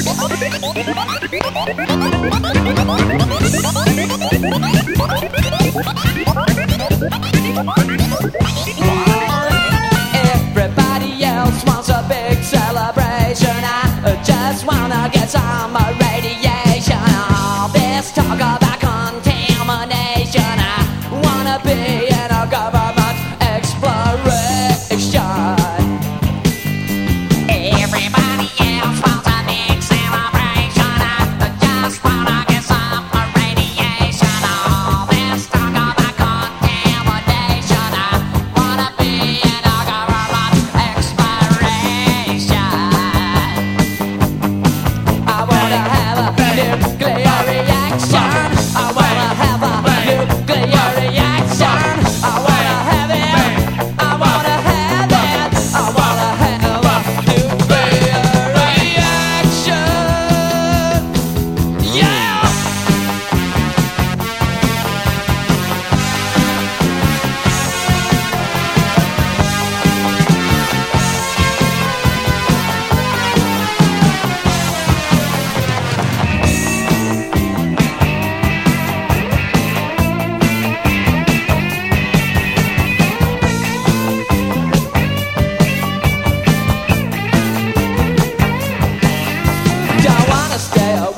Everybody else wants a big celebration. I just wanna get some radiation. All this talk about contamination. I wanna be in a government exploration. Everybody else wants a big celebration. I just wanna get some radiation. All this talk about contamination. I wanna be in a government exploration. I wanna have a nuclear reaction. I wanna have a nuclear reaction. I wanna have it. I wanna have it. I wanna have a nuclear reaction. Yeah. Don't wanna stay away